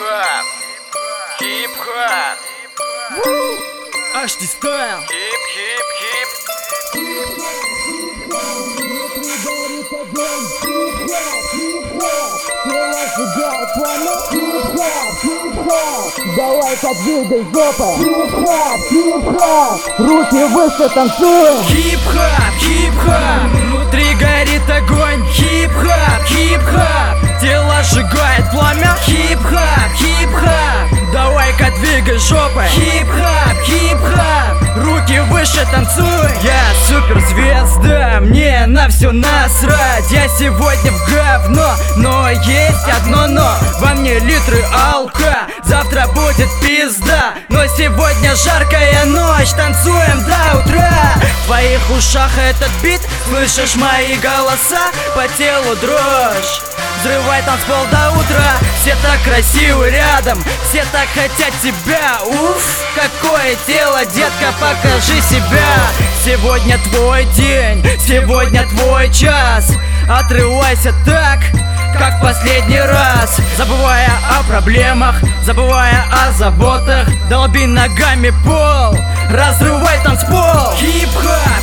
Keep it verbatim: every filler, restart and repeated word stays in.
Хип-хап, хип-хап, Аш ти стайл. хип-хип-хип. Давай-ка двигай жопой. Хип-хап, хип-хап, руки выше танцуем. Хип-хап, хип-хап, внутри горит огонь. Хип-хап, хип-хап, тело сжигает пламя. Хип-хап, хип-хап, давай-ка двигай жопой. Хип-хап, хип-хап, руки выше танцуй. Я суперзвезда, мне на все насрать. Я сегодня в говно, но есть одно но. Во мне литры алка, завтра будет пизда. Но сегодня жаркая ночь, танцуем до утра. В твоих ушах этот бит, слышишь мои голоса? По телу дрожь, взрывай танцпол до утра. Все так красивы рядом, все так хотят тебя. Уф, какое тело, детка, покажи себя. Сегодня твой день, сегодня твой час. Отрывайся так, как в последний раз. Забывая о проблемах, забывая о заботах. Долби ногами пол, разрывай танцпол. Хип-хап,